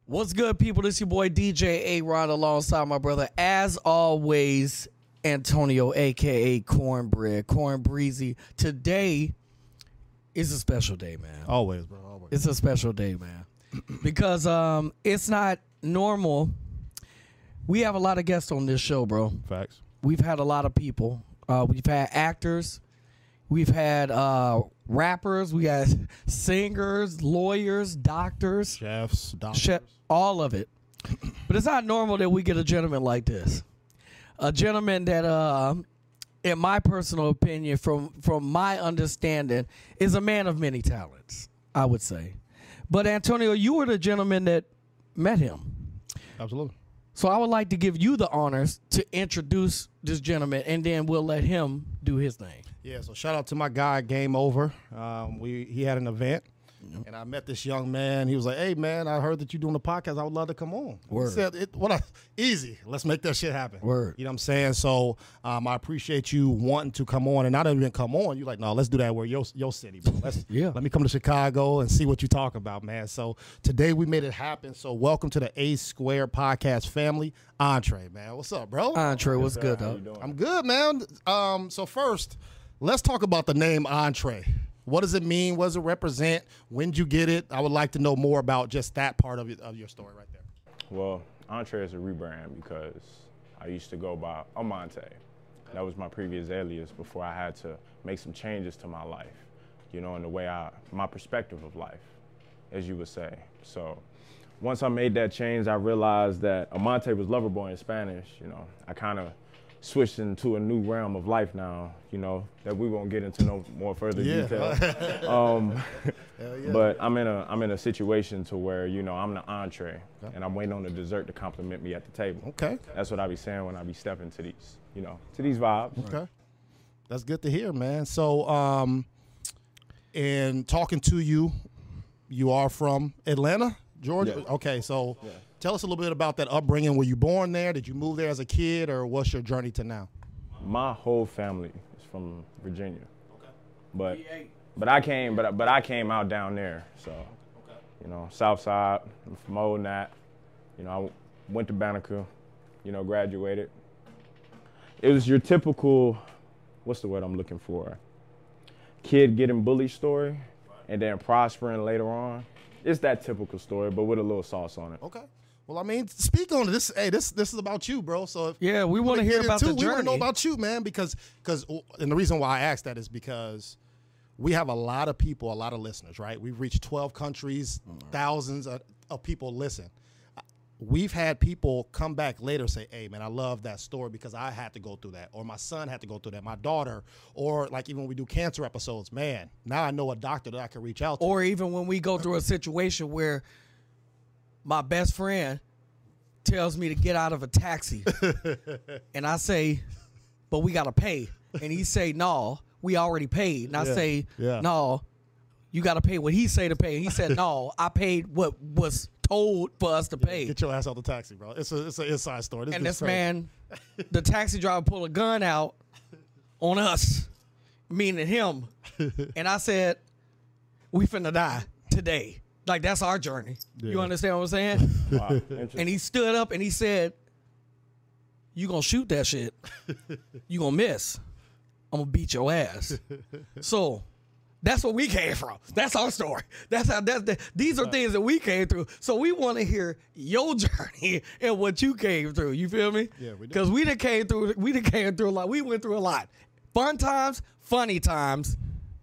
What's good, people? This your boy DJ A-Rod alongside my brother, as always, Antonio, a.k.a. Cornbread, Corn Breezy. Today is a special day, man. Always, bro. Always. It's a special day, man. Because it's not normal. We have a lot of guests on this show, bro. Facts. We've had a lot of people. We've had actors. We've had rappers. We had singers, lawyers, doctors. Chefs, doctors. All of it. But it's not normal that we get a gentleman like this. A gentleman that, in my personal opinion, from my understanding, is a man of many talents, I would say. But, Antonio, you were the gentleman that met him. Absolutely. So I would like to give you the honors to introduce this gentleman, and then we'll let him do his thing. Yeah, so shout out to my guy, Game Over. He had an event, and I met this young man. He was like, hey, man, I heard that you're doing a podcast. I would love to come on. Word. He said, easy. Let's make that shit happen. Word. You know what I'm saying? So I appreciate you wanting to come on, and not even come on. You're like, no, let's do that where your city, bro. Let me come to Chicago and see what you talk about, man. So today we made it happen. So welcome to the A Square podcast family. Entree, man. What's up, bro? Entree, what's good, though? I'm good, man. So first, let's talk about the name Entree. What does it mean? What does it represent? When did you get it? I would like to know more about just that part of your story right there. Well, Entree is a rebrand because I used to go by Amante. That was my previous alias before I had to make some changes to my life, you know, in the way my perspective of life, as you would say. So once I made that change, I realized that Amante was lover boy in Spanish. You know, I kind of switched into a new realm of life now, you know, that we won't get into no more further detail. But I'm in a situation to where, you know, I'm the entree, and I'm waiting on the dessert to compliment me at the table. Okay. That's what I be saying when I be stepping to these, you know, to these vibes. Okay. That's good to hear, man. So, in talking to you, you are from Atlanta, Georgia? Yeah. Okay, so Yeah. Tell us a little bit about that upbringing. Were you born there? Did you move there as a kid, or what's your journey to now? My whole family is from Virginia. Okay. But I came out down there. So, you know, South Side, I'm from Old Nat. You know, I went to Banneker, you know, graduated. It was your typical, what's the word I'm looking for? Kid getting bullied story and then prospering later on. It's that typical story, but with a little sauce on it. Okay. Well, I mean, speak on it. This is about you, bro. So Yeah, we want to hear about the journey. We want to know about you, man, because and the reason why I asked that is because we have a lot of people, a lot of listeners, right? We've reached 12 countries, thousands of people listen. We've had people come back later and say, hey, man, I love that story because I had to go through that, or my son had to go through that, my daughter, or like even when we do cancer episodes, man, now I know a doctor that I can reach out to. Or even when we go through a situation where my best friend tells me to get out of a taxi and I say, but we got to pay. And he say, no, we already paid. And I say, no, you got to pay what he say to pay. And he said, no, I paid what was told for us to pay. Get your ass out the taxi, bro. It's an inside story. This man, the taxi driver pulled a gun out on us, meaning him. And I said, we finna die today. Like, that's our journey. Yeah. You understand what I'm saying? Wow. And he stood up and he said, you gonna shoot that shit. You gonna miss. I'm gonna beat your ass. So that's where we came from. That's our story. These are things that we came through. So we want to hear your journey and what you came through. You feel me? Yeah, we do. Because we done came through a lot. We went through a lot. Fun times, funny times.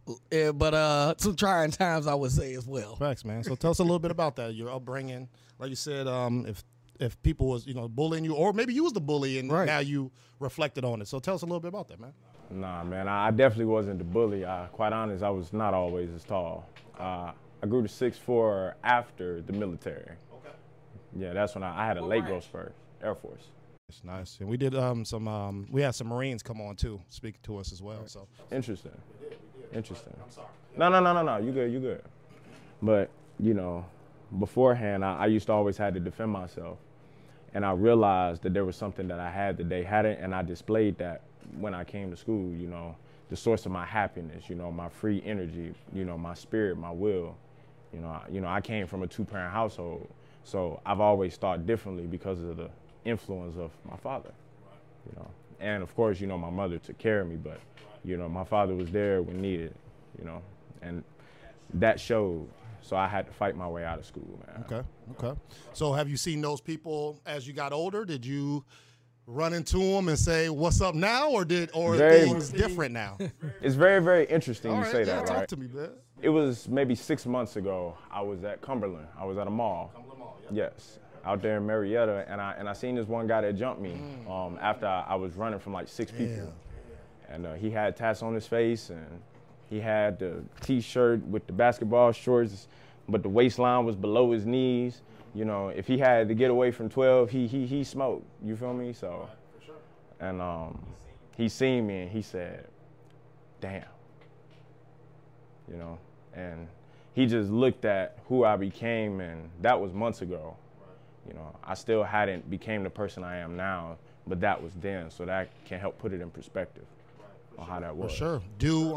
But some trying times, I would say, as well. Facts, man. So tell us a little bit about that, your upbringing. Like you said, if people was, you know, bullying you, or maybe you was the bully and now you reflected on it. So tell us a little bit about that, man. Nah, man, I definitely wasn't the bully. Quite honest, I was not always as tall. I grew to 6'4" after the military. Okay. Yeah, that's when I had a late growth spurt, Air Force. It's nice. And we did we had some Marines come on too, speak to us as well. So Interesting. We did. Interesting. I'm sorry. No. You good. But, you know, beforehand, I used to always have to defend myself. And I realized that there was something that I had that they hadn't, and I displayed that when I came to school, you know, the source of my happiness, you know, my free energy, you know, my spirit, my will. You know, I came from a two-parent household. So I've always thought differently because of the influence of my father, you know. And of course, you know, my mother took care of me, but, you know, my father was there when needed, you know, and that showed. So I had to fight my way out of school, man. Okay, okay. So have you seen those people as you got older? Did you run into them and say, "What's up now," or are things different now? It's very, very interesting All you right, say yeah, that, right? talk to me, man. It was maybe 6 months ago. I was at Cumberland. I was at a mall. Cumberland Mall, yeah. Yes, out there in Marietta, and I seen this one guy that jumped me after I was running from like 6 people, and he had tats on his face, and he had the T-shirt with the basketball shorts, but the waistline was below his knees. You know, if he had to get away from 12, he smoked. You feel me? So, and he seen me and he said, "Damn." You know, and he just looked at who I became, and that was months ago. You know, I still hadn't became the person I am now, but that was then, so that can help put it in perspective on how that was. For sure.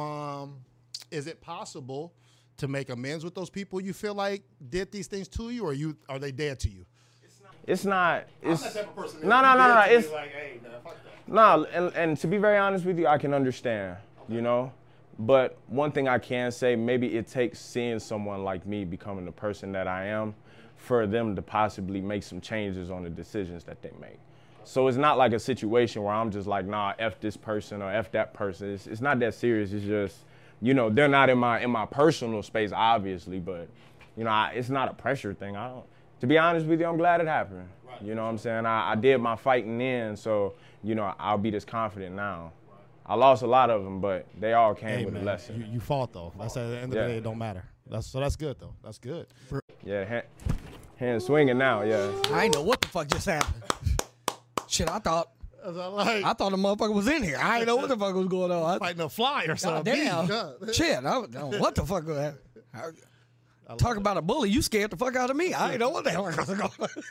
Is it possible to make amends with those people you feel like did these things to you, or are they dead to you? It's not. It's I'm that type of person. no. It's like, hey, man, fuck that. no, and to be very honest with you, I can understand. Okay. You know, but one thing I can say, maybe it takes seeing someone like me becoming the person that I am, for them to possibly make some changes on the decisions that they make. So it's not like a situation where I'm just like, nah, F this person or F that person. It's not that serious. It's just, you know, they're not in my personal space, obviously, but, you know, it's not a pressure thing. To be honest with you, I'm glad it happened. Right. You know what I'm saying? I did my fighting then, so, you know, I'll be this confident now. Right. I lost a lot of them, but they all came with a lesson. You fought, though. That's at the end of the day, it don't matter. That's good, though. That's good. Yeah, hand swinging now, yeah. I ain't know what the fuck just happened. Shit, I thought the motherfucker was in here. I ain't know what the fuck was going on. Fighting a fly or something. Damn. Shit, I don't know what the fuck was that. Talk about a bully, you scared the fuck out of me. I ain't know what the hell was going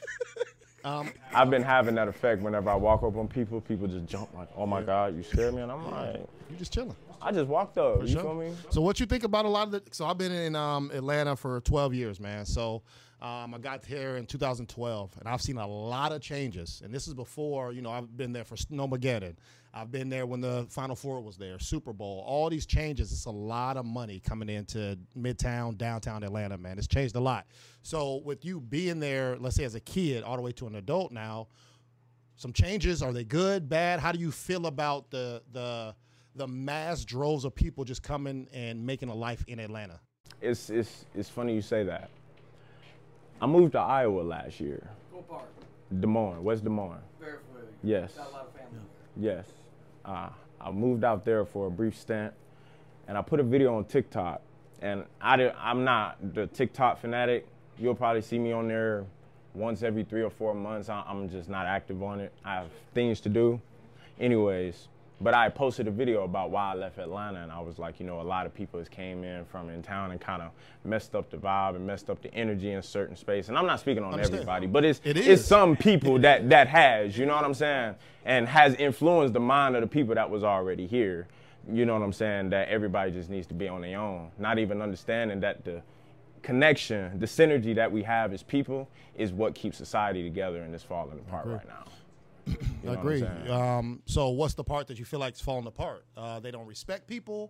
on. I've been having that effect whenever I walk up on people. People just jump like, "Oh my God, you scared me," and I'm like, "You just chilling." I just walked up. You sure. feel me? So what you think about a lot of the? So I've been in Atlanta for 12 years, man. So I got here in 2012, and I've seen a lot of changes. And this is before, you know, I've been there for Snowmageddon. I've been there when the Final Four was there, Super Bowl. All these changes. It's a lot of money coming into Midtown, downtown Atlanta, man. It's changed a lot. So with you being there, let's say as a kid, all the way to an adult now, some changes. Are they good, bad? How do you feel about the mass droves of people just coming and making a life in Atlanta? It's funny you say that. I moved to Iowa last year. What part? Des Moines, West Des Moines. Very familiar. Yes. Got a lot of family. Yes. I moved out there for a brief stint, and I put a video on TikTok. And I'm not the TikTok fanatic. You'll probably see me on there once every 3 or 4 months. I'm just not active on it. I have things to do. Anyways, but I posted a video about why I left Atlanta, and I was like, you know, a lot of people has came in from in town and kind of messed up the vibe and messed up the energy in a certain space. And I'm not speaking on everybody, but it's some people that has, you know what I'm saying, and has influenced the mind of the people that was already here. You know what I'm saying, that everybody just needs to be on their own, not even understanding that the connection, the synergy that we have as people is what keeps society together and is falling apart right now. I agree. So what's the part that you feel like is falling apart? They don't respect people.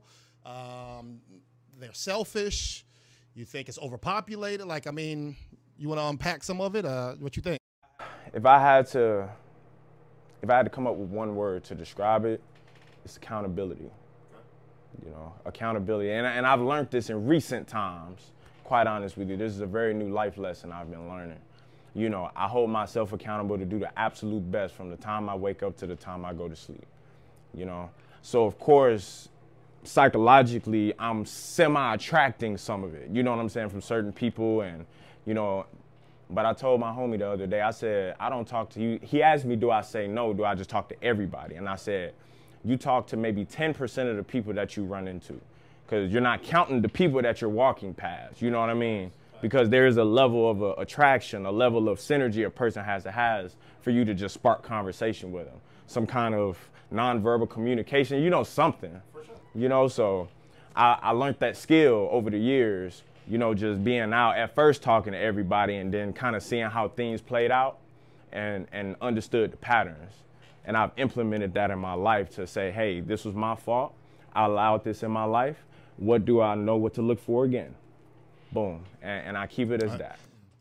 They're selfish. You think it's overpopulated? Like, I mean, you want to unpack some of it? What you think? If I had to come up with one word to describe it, it's accountability. You know, accountability. And I've learned this in recent times, quite honest with you. This is a very new life lesson I've been learning. You know, I hold myself accountable to do the absolute best from the time I wake up to the time I go to sleep, you know. So, of course, psychologically, I'm semi-attracting some of it, you know what I'm saying, from certain people. And, you know, but I told my homie the other day, I said, I don't talk to you. He asked me, do I say no? Do I just talk to everybody? And I said, you talk to maybe 10% of the people that you run into, because you're not counting the people that you're walking past, you know what I mean? Because there is a level of attraction, a level of synergy a person has for you to just spark conversation with them. Some kind of nonverbal communication, you know, something. For sure. You know, so I learned that skill over the years, you know, just being out at first talking to everybody and then kind of seeing how things played out and understood the patterns. And I've implemented that in my life to say, hey, this was my fault. I allowed this in my life. What do I know what to look for again? Boom. And I keep it as that.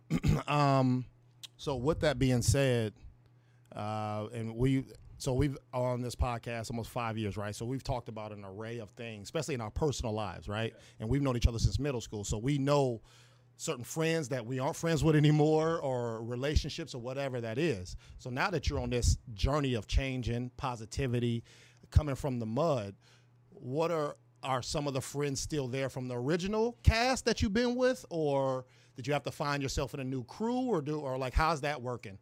So with that being said, we've on this podcast almost 5 years, right? So we've talked about an array of things, especially in our personal lives, right? And we've known each other since middle school. So we know certain friends that we aren't friends with anymore, or relationships, or whatever that is. So now that you're on this journey of changing, positivity, coming from the mud, what are some of the friends still there from the original cast that you've been with, or did you have to find yourself in a new crew, or like how's that working?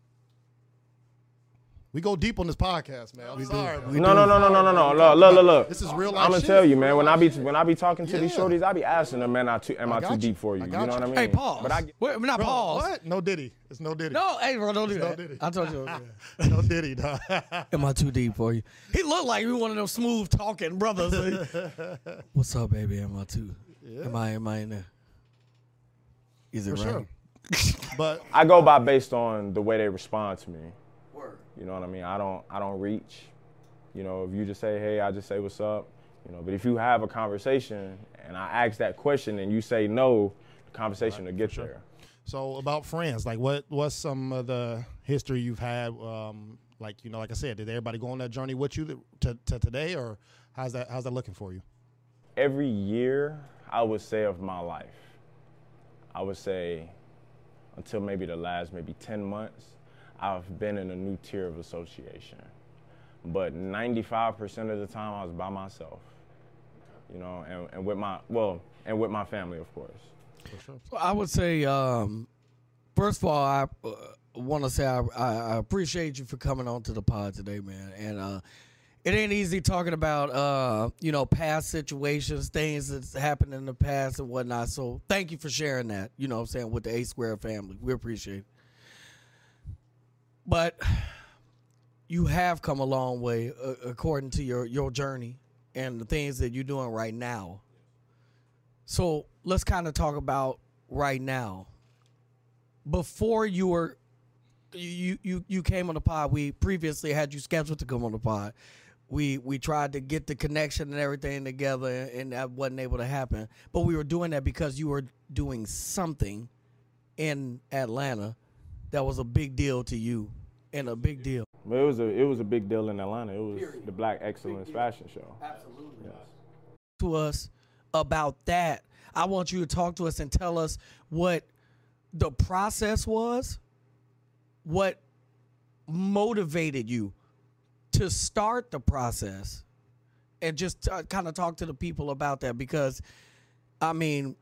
We go deep on this podcast, man. I'm sorry. No. Look. This is real life. I'm gonna shit. tell you, man. When I be talking to these shorties, I be asking them, man, am I too deep for you? You know what I mean? Hey, pause. But Wait, not Bro, pause. what? No Diddy. It's no Diddy. No, hey, bro, don't do No that. Diddy. I told you. No Diddy, dog. Am I too deep for you? He looked like he one of them smooth talking brothers. What's up, baby? Am I too? Yeah. Am I in there? Is it For right? sure. But I go by based on the way they respond to me. You know what I mean? I don't reach. You know, if you just say, hey, I just say what's up. You know, but if you have a conversation and I ask that question and you say no, the conversation will get there. So about friends, like what's some of the history you've had? Like I said, did everybody go on that journey with you to today, or how's that looking for you? Every year, I would say of my life, I would say until maybe the last 10 months, I've been in a new tier of association. But 95% of the time I was by myself, you know, and with my family, of course. For sure. Well, I would say, first of all, I want to say I appreciate you for coming on to the pod today, man. And it ain't easy talking about, past situations, things that's happened in the past and whatnot. So thank you for sharing that, you know what I'm saying, with the A-Square family. We appreciate it. But you have come a long way according to your journey and the things that you're doing right now. So let's kind of talk about right now. Before you came on the pod, we previously had you scheduled to come on the pod. We tried to get the connection and everything together, and that wasn't able to happen. But we were doing that because you were doing something in Atlanta that was a big deal to you, and a big deal. But it was a big deal in Atlanta. It was the Black Excellence Fashion Show. Absolutely. Yes. To us about that. I want you to talk to us and tell us what the process was, what motivated you to start the process, and just kind of talk to the people about that, because, I mean,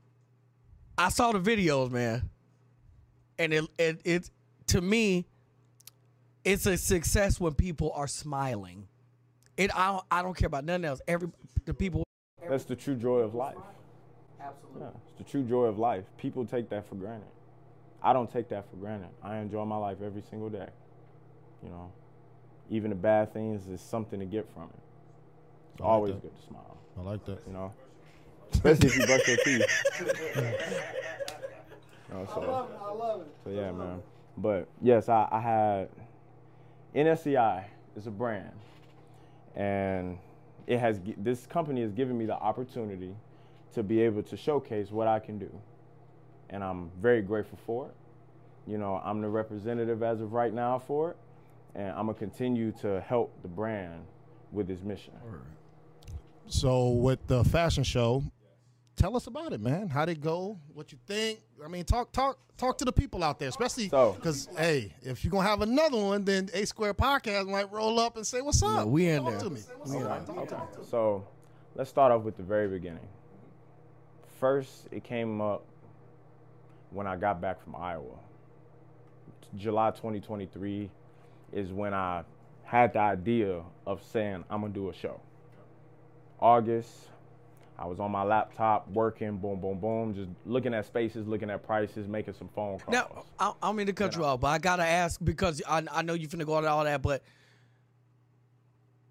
I saw the videos, man. And it to me, it's a success when people are smiling. I don't care about nothing else. The people. That's the true joy of life. Absolutely. Yeah, it's the true joy of life. People take that for granted. I don't take that for granted. I enjoy my life every single day. You know, even the bad things is something to get from it. It's always good to smile. I like that. You know, especially if you brush your teeth. I love it. So yeah, man. But yes, I had NSCI is a brand, and this company has given me the opportunity to be able to showcase what I can do, and I'm very grateful for it. You know, I'm the representative as of right now for it, and I'm gonna continue to help the brand with this mission. So with the fashion show, tell us about it, man. How'd it go? What you think? I mean, talk to the people out there, especially because, hey, if you're going to have another one, then A-Square Podcast might roll up and say, what's up? No, we in talk there. To me. Okay. So let's start off with the very beginning. First, it came up when I got back from Iowa. July 2023 is when I had the idea of saying, I'm going to do a show. August, I was on my laptop working, boom, boom, boom, just looking at spaces, looking at prices, making some phone calls. Now, I don't mean to cut you off, but I got to ask, because I know you're finna go into all that, but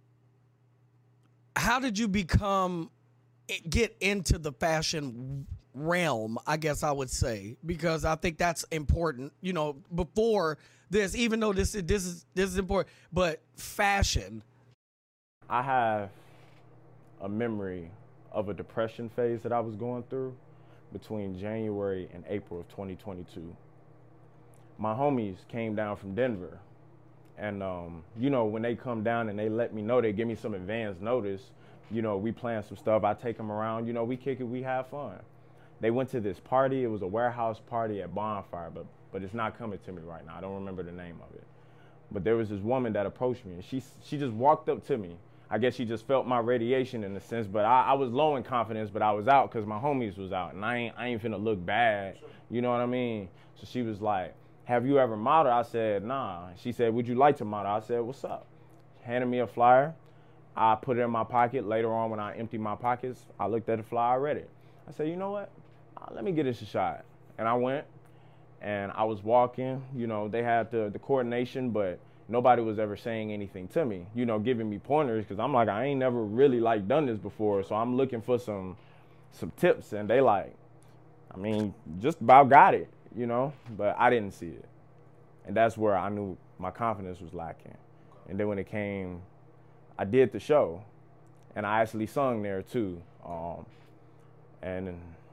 how did you get into the fashion realm, I guess I would say, because I think that's important. You know, before this, even though this is important, but fashion. I have a memory of a depression phase that I was going through between January and April of 2022. My homies came down from Denver, and you know, when they come down and they let me know, they give me some advance notice. You know, we plan some stuff. I take them around. You know, we kick it. We have fun. They went to this party. It was a warehouse party at Bonfire, but it's not coming to me right now. I don't remember the name of it. But there was this woman that approached me, and she just walked up to me. I guess she just felt my radiation in a sense, but I was low in confidence, but I was out because my homies was out, and I ain't finna look bad. You know what I mean? So she was like, "Have you ever modeled?" I said, "Nah." She said, "Would you like to model?" I said, "What's up?" Handed me a flyer. I put it in my pocket. Later on, when I emptied my pockets, I looked at the flyer, I read it. I said, "You know what? Let me give this a shot." And I went, and I was walking. You know, they had the coordination, but nobody was ever saying anything to me, you know, giving me pointers, because I'm like, I ain't never really like done this before, so I'm looking for some tips, and they like, I mean, just about got it, you know, but I didn't see it. And that's where I knew my confidence was lacking. And then when it came, I did the show, and I actually sung there too. And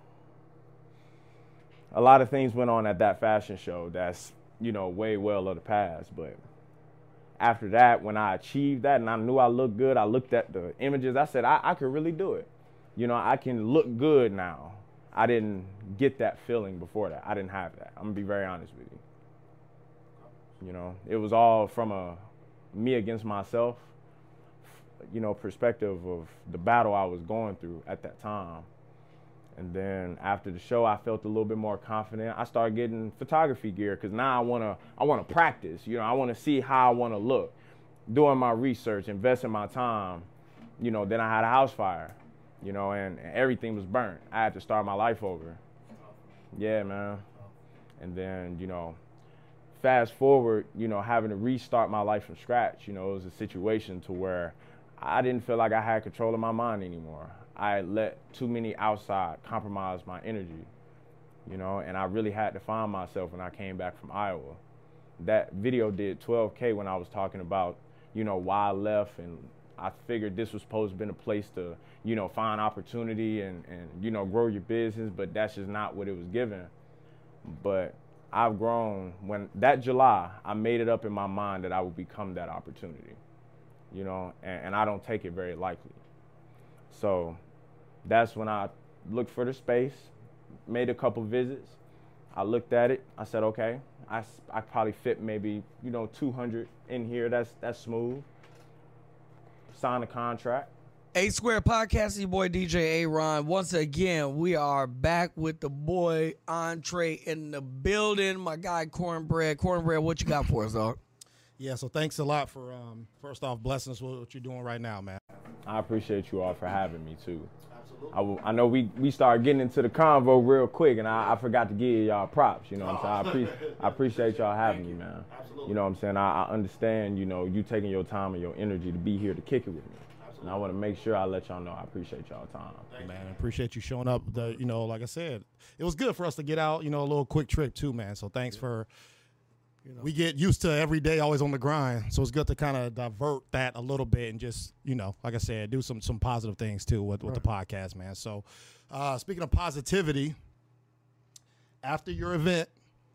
a lot of things went on at that fashion show that's, you know, way well of the past, but after that, when I achieved that and I knew I looked good, I looked at the images, I said, I could really do it. You know, I can look good now. I didn't get that feeling before that. I didn't have that. I'm gonna be very honest with you. You know, it was all from a me against myself, you know, perspective of the battle I was going through at that time. And then after the show, I felt a little bit more confident. I started getting photography gear because now I wanna practice. You know, I wanna see how I wanna look. Doing my research, investing my time. You know, then I had a house fire, you know, and everything was burnt. I had to start my life over. Yeah, man. And then, you know, fast forward, you know, having to restart my life from scratch, you know, it was a situation to where I didn't feel like I had control of my mind anymore. I let too many outside compromise my energy, you know, and I really had to find myself when I came back from Iowa. That video did 12K when I was talking about, you know, why I left, and I figured this was supposed to be a place to, you know, find opportunity and you know, grow your business, but that's just not what it was given. But I've grown. When that July, I made it up in my mind that I would become that opportunity, you know, and I don't take it very lightly. So that's when I looked for the space, made a couple visits. I looked at it. I said, okay, I probably fit maybe, you know, 200 in here. That's smooth. Signed a contract. A Square Podcast, your boy DJ A-Ron. Once again, we are back with the boy Entre in the building. My guy Cornbread. Cornbread, what you got for us, dog? Yeah, so thanks a lot for, first off, blessing us with what you're doing right now, man. I appreciate you all for having me, too. Absolutely. I know we started getting into the convo real quick, and I forgot to give y'all props, you know what I'm saying? I appreciate y'all having me, man. Absolutely. You know what I'm saying? I understand, you know, you taking your time and your energy to be here to kick it with me. And I want to make sure I let y'all know I appreciate y'all time. Man, I appreciate you showing up. You know, like I said, it was good for us to get out, you know, a little quick trip too, man. So thanks for, you know, we get used to every day always on the grind. So it's good to kind of divert that a little bit and just, you know, like I said, do some positive things too with the podcast, man. So speaking of positivity, after your event,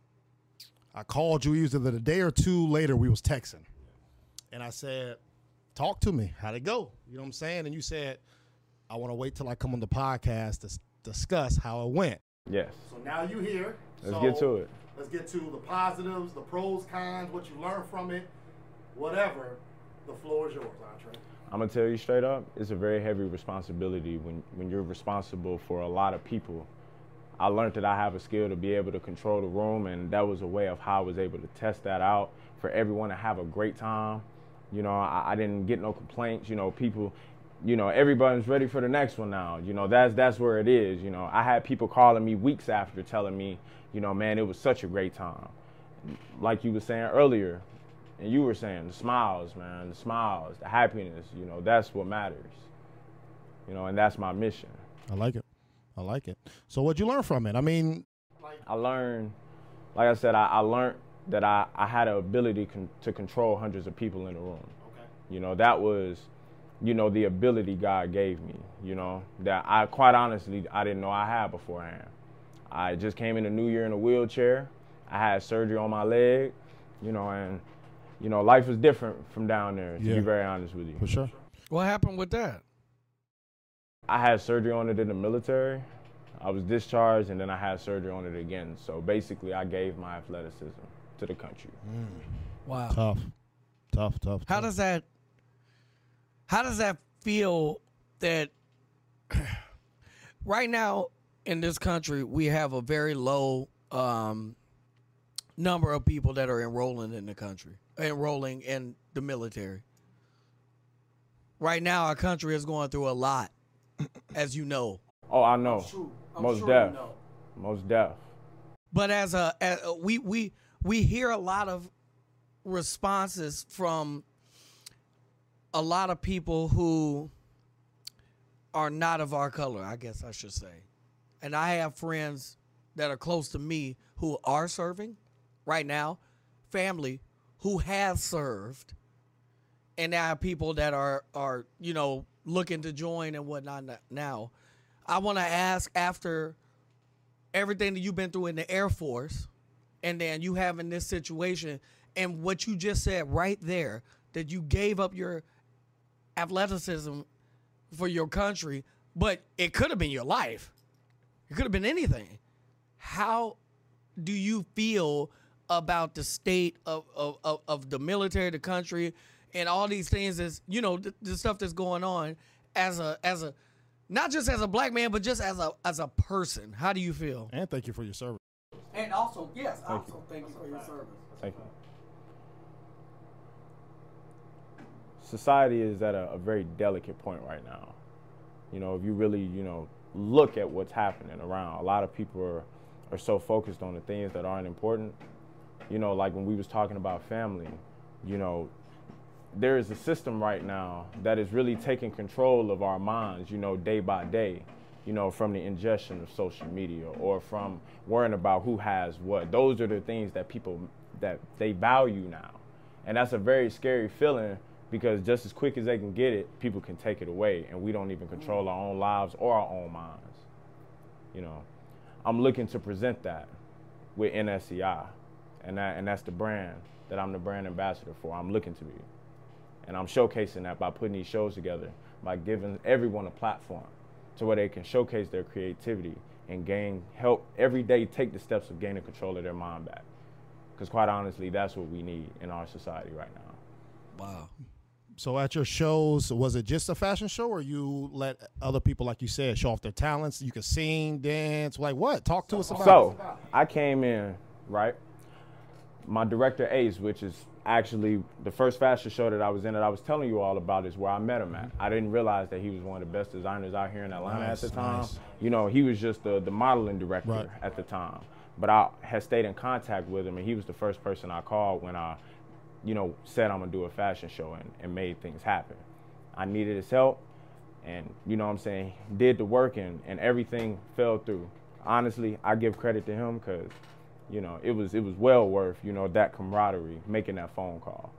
I called you either the day or two later, we was texting. And I said, talk to me. How'd it go? You know what I'm saying? And you said, I want to wait till I come on the podcast to discuss how it went. Yes. So now you here. Let's get to it. Let's get to the positives, the pros, cons, what you learned from it, whatever. The floor is yours, Entre. I'm going to tell you straight up, it's a very heavy responsibility when you're responsible for a lot of people. I learned that I have a skill to be able to control the room, and that was a way of how I was able to test that out for everyone to have a great time. You know, I didn't get no complaints. You know, people, you know, everybody's ready for the next one now. You know, that's where it is. You know, I had people calling me weeks after telling me, you know, man, it was such a great time. Like you were saying earlier, and you were saying, the smiles, man, the smiles, the happiness, you know, that's what matters. You know, and that's my mission. I like it. I like it. So what'd you learn from it? I mean, I learned, like I said, I learned that I had an ability to control hundreds of people in the room. Okay. You know, that was, you know, the ability God gave me, you know, that I quite honestly, I didn't know I had beforehand. I just came in the new year in a wheelchair. I had surgery on my leg, you know, and, you know, life was different from down there, to be very honest with you. For sure. What happened with that? I had surgery on it in the military. I was discharged, and then I had surgery on it again. So basically, I gave my athleticism to the country. Wow. Tough. How does that feel that right now in this country we have a very low number of people that are enrolling in the military? Right now our country is going through a lot, as you know. Oh, I know. Most deaf. Most deaf. But we hear a lot of responses from a lot of people who are not of our color, I guess I should say. And I have friends that are close to me who are serving right now, family who have served, and there are people that are you know, looking to join and whatnot now. I want to ask, after everything that you've been through in the Air Force, and then you having this situation, and what you just said right there, that you gave up your athleticism for your country, but it could have been your life. It could have been anything. How do you feel about the state of the military, the country, and all these things, is, you know, the stuff that's going on as a not just as a black man, but just as a person? How do you feel? And thank you for your service. And also, yes, thank you for your service. Thank you. Society is at a very delicate point right now. You know, if you really, you know, look at what's happening around, a lot of people are so focused on the things that aren't important. You know, like when we was talking about family, you know, there is a system right now that is really taking control of our minds, you know, day by day, you know, from the ingestion of social media or from worrying about who has what. Those are the things that people, that they value now. And that's a very scary feeling, because just as quick as they can get it, people can take it away, and we don't even control our own lives or our own minds. You know, I'm looking to present that with NSCI, and that's the brand that I'm the brand ambassador for. I'm looking to be. And I'm showcasing that by putting these shows together, by giving everyone a platform to where they can showcase their creativity and help every day take the steps of gaining control of their mind back. Because quite honestly, that's what we need in our society right now. Wow. So at your shows, was it just a fashion show, or you let other people, like you said, show off their talents? You could sing, dance, like what? Talk to us about it. So I came in, right? My director, Ace, which is actually the first fashion show that I was in that I was telling you all about, is where I met him at. I didn't realize that he was one of the best designers out here in Atlanta at the time. Nice. You know, he was just the modeling director at the time. But I had stayed in contact with him, and he was the first person I called when I, you know, said I'm gonna do a fashion show and made things happen. I needed his help, and you know what I'm saying, did the work, and everything fell through. Honestly, I give credit to him, because you know, it was well worth, you know, that camaraderie, making that phone call.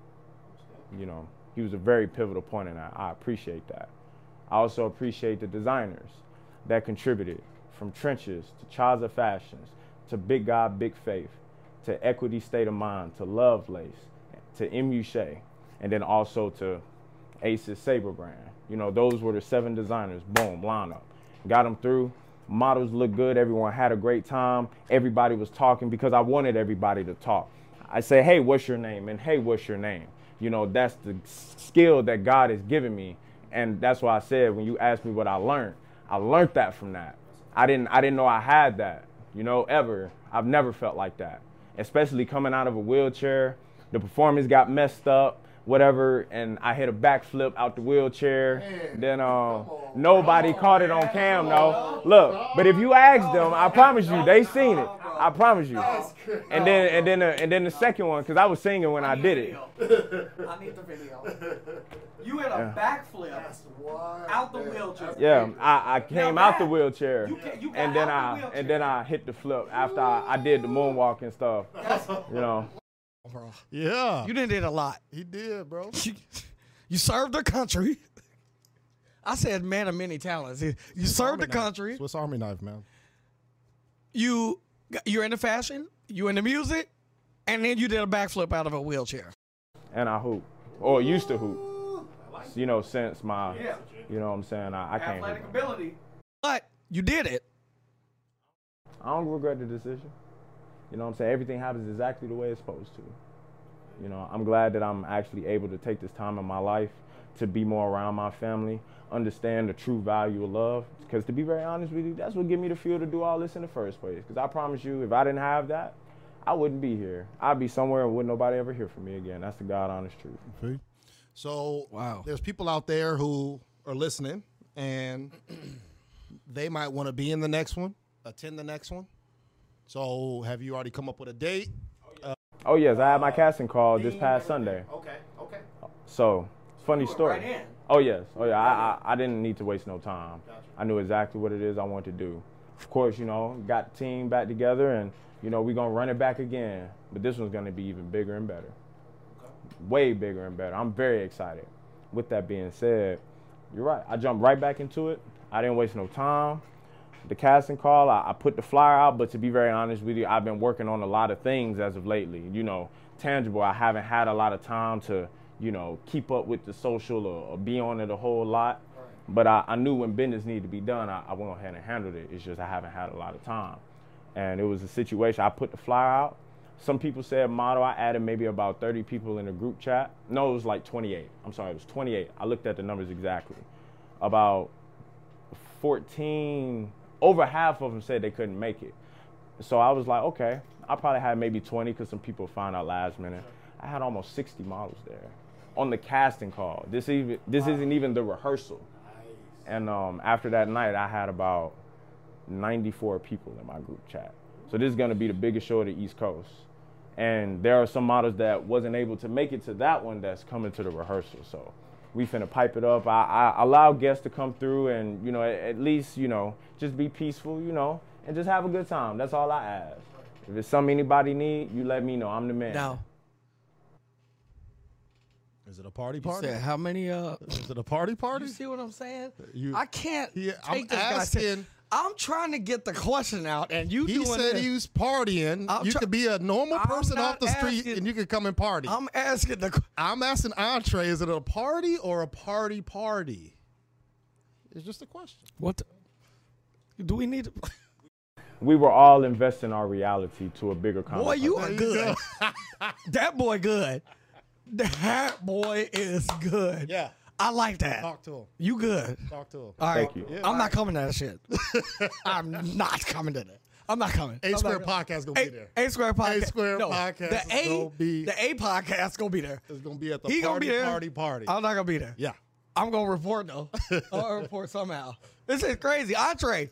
You know, he was a very pivotal point in that. I appreciate that. I also appreciate the designers that contributed, from Trenches to Chaza Fashions to Big God, Big Faith, to Equity State of Mind, to Lovelace, to M.U. Shea, and then also to Ace's Saber brand. You know, those were the 7 designers, boom, lineup. Got them through. Models looked good. Everyone had a great time. Everybody was talking, because I wanted everybody to talk. I say, hey, what's your name? And hey, what's your name? You know, that's the skill that God has given me. And that's why I said, when you asked me what I learned that from that. I didn't know I had that, you know, ever. I've never felt like that, especially coming out of a wheelchair. The performance got messed up, whatever, and I hit a backflip out the wheelchair. Then nobody caught it on cam, though. Look, but if you ask them, I promise you, they seen it. I promise you. And then the second one, because I was singing when I did it. I need the video. You had a backflip out the wheelchair. Yeah, I came out the wheelchair, You and then I hit the flip after I did the moonwalk and stuff. You know. Bro. Yeah. You did a lot. He did, bro. You served the country. I said man of many talents. You served the country. Swiss Army knife, man. You're into fashion. You into music, and then you did a backflip out of a wheelchair. And I hoop, or used to hoop. You know, since my, you know what I'm saying, I can't Athletic hoop. ability. But you did it. I don't regret the decision. You know what I'm saying? Everything happens exactly the way it's supposed to. You know, I'm glad that I'm actually able to take this time in my life to be more around my family, understand the true value of love. Because to be very honest with you, that's what gave me the fuel to do all this in the first place. Because I promise you, if I didn't have that, I wouldn't be here. I'd be somewhere and wouldn't nobody ever hear from me again. That's the God honest truth. Okay. So Wow. there's people out there who are listening, and they might want to be in the next one, attend the next one. So have you already come up with a date? Oh, yes, I had my casting call this past Sunday. Okay. So, funny story. right in. Oh, yes. Oh, yeah, I didn't need to waste no time. I knew exactly what it is I wanted to do. Of course, you know, got the team back together, and, you know, we're going to run it back again. But this one's going to be even bigger and better. Way bigger and better. I'm very excited. With that being said, you're right. I jumped right back into it. I didn't waste no time. The casting call, I put the flyer out, but to be very honest with you, I've been working on a lot of things as of lately. You know, tangible, I haven't had a lot of time to, you know, keep up with the social or be on it a whole lot. But I knew when business needed to be done, I went ahead and handled it. It's just I haven't had a lot of time. And it was a situation, I put the flyer out. Some people said model, I added maybe about 30 people in the group chat. No, it was like 28. I'm sorry, it was 28. I looked at the numbers exactly. About 14, over half of them said they couldn't make it. So I was like, okay, I probably had maybe 20 because some people found out last minute. I had almost 60 models there on the casting call. This isn't even the rehearsal. And after that night, I had about 94 people in my group chat. So this is going to be the biggest show of the East Coast. And there are some models that wasn't able to make it to that one that's coming to the rehearsal. So we finna pipe it up. I allow guests to come through and, you know, at least, you know, just be peaceful, you know, and just have a good time. That's all I ask. If it's something anybody need, you let me know. I'm the man. Now, Is it a party? said how many? Is it a party? You see what I'm saying? You- I can't Yeah, I'm take this guy. asking- I'm trying to get the question out, and you He doing said this. he was partying. I'm You try- could be a normal I'm person not off the street asking- and you could come and party. I'm asking the. I'm asking Entree, is it a party or a party party? It's just a question. What? Do we need to? We were all investing our reality to a bigger conversation. Boy, you are There you good. That boy good. That boy is good. Yeah. I like that. Talk to him. You good. Talk to him. All right. Thank you. Yeah. I'm not coming to that shit. I'm not coming to that. I'm not coming. A I'm Square not- Podcast gonna be there. A Square Podcast. A Square Podcast The is A, gonna be- the A Podcast gonna be there. It's gonna be at the He gonna be there. party. I'm not gonna be there. Yeah. I'm gonna report though. I'll report somehow. This is crazy. Entree.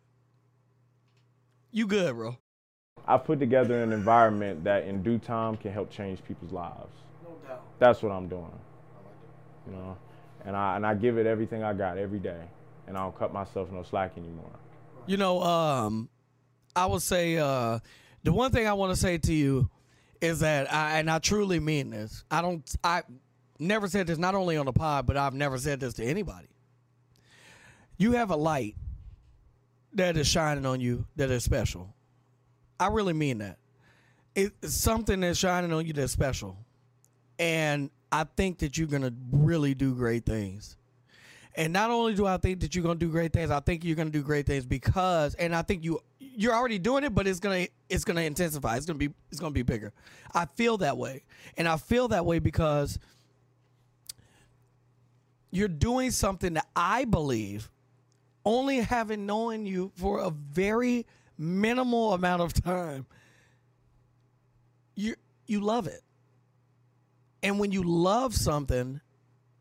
You good, bro? I put together an environment that in due time can help change people's lives. No doubt. That's what I'm doing. You know, and I give it everything I got every day, and I don't cut myself no slack anymore. You know, I would say the one thing I want to say to you is that I truly mean this. I never said this not only on the pod, but I've never said this to anybody. You have a light that is shining on you that is special. I really mean that. It's something that's shining on you that's special. And I think that you're going to really do great things. And not only do I think that you're going to do great things, I think you're going to do great things because, and I think you're already doing it, but it's going to intensify. It's going to be bigger. I feel that way. And I feel that way because you're doing something that I believe, only having known you for a very minimal amount of time, you love it. And when you love something,